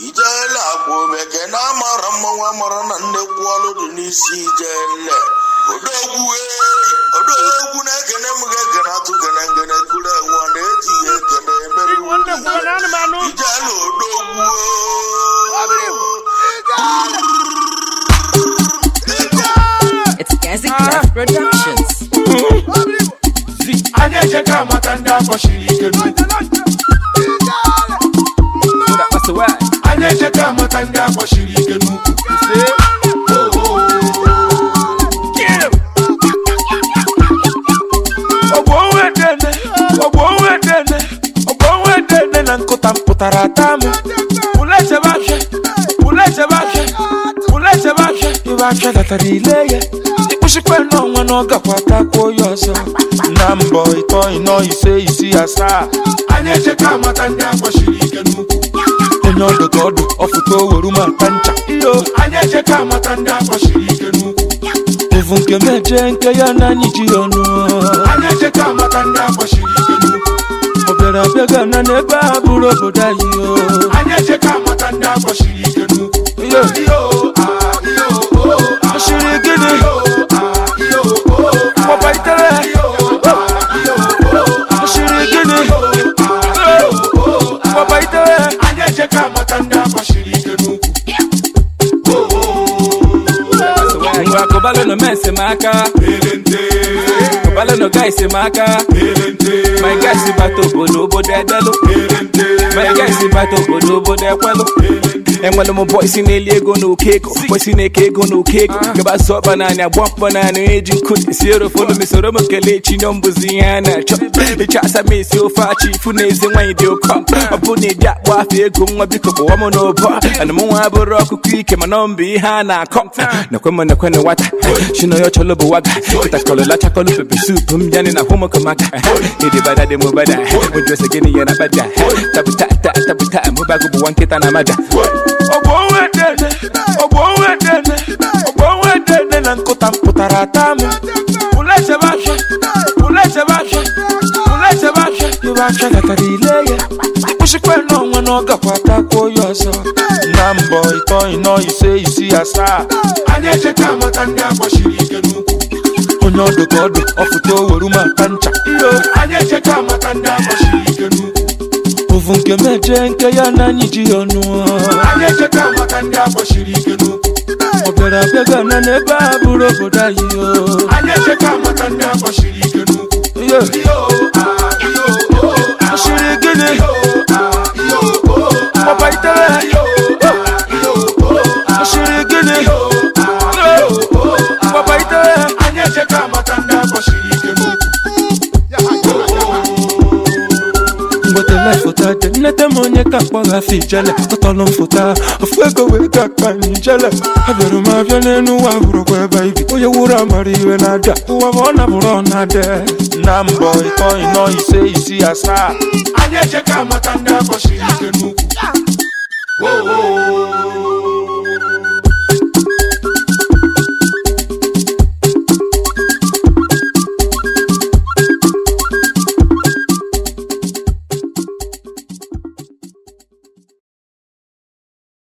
ijele agwụ meke na amara mmanwụ amara na nnekwu ọlụ dị n'isi ijele odogwu na-ekene m ga-ekene atụ gene ngene kuru enwe ọ na-eji ya ekene emere ijele odogwu It's Gazi Craft Productions. Anya cheka matanda kwa shirikenu. Anya cheka matanda kwa shirikenu. Obowedene na nkota mputara tamu. Uleze bashe, ibashe datarileye. Ushikwe no nwana gakwata ko yoso. Nambo ito ino ise asa. Anya cheka matanda kwa shirikenu. Onyo dogodo ofuto weruma tancha. Iyo anya cheka matanda kwa shirikenu. Evunke meje nke ya na nyijionu. Anya cheka matanda kwa shirikenu. Obera bega na neba buro bodayo. Anya cheka matanda kwa shirikenu. Iyo shirikenu. Papa itere. Shirikenu. Papa itere. Anya cheka matanda kwa shirikenu. Kobalo no mese maka Kobalo no guys maka My guys bato bodo bodelo My guys bato bodo bodekwelo Enwele mo boys in ego no keko Boys in ego no keko Gaba so banana bump banana eji nkuni Siro follow me soro mo kele chinyombuzi yana chop Ichasa me si ofachi funezi wanye okwa Opuni dia wafi ego mwabiko kwa wamo no ba Ano mwa boroku kwike manombi hana kom Na kwene wata Shino yo cholo buwaga Kita kolo la chakolo pepe soup Mjani na homo kamaka Idi bada de mubada Mujwese gini yana bada Tabuta Mubagu buwan kita na mada Obowedene na nkota mputara tamu. Uleze bashe, ibashe datarileye. Ushikwe no nwana gakwata ko yoso. Nambo ito ino ise asa. Anya cheka matanda kwa shirikenu. Onyo dogodo ofuto weruma tancha. Iyo anya cheka matanda kwa shirikenu. Ovunke meje nke ya na nyijionu. Anya cheka matanda kwa shirikenu. Obera bega na neba buro bodayo. Anya cheka matanda kwa shirikenu. Iyo shirikenu. Papa itere. Shirikenu. Papa itere. Anya cheka matanda kwa shirikenu. Ngotele fota de nete monye kakwa gafi jele Otolo mfota Ofuego wega kwa njele Haberu mavyone nuwa huro kwe baby Oye wura mariwe nada Uwa wana buro nade Nambo ito ino ise asa Anya cheka matanda kwa shirikenu.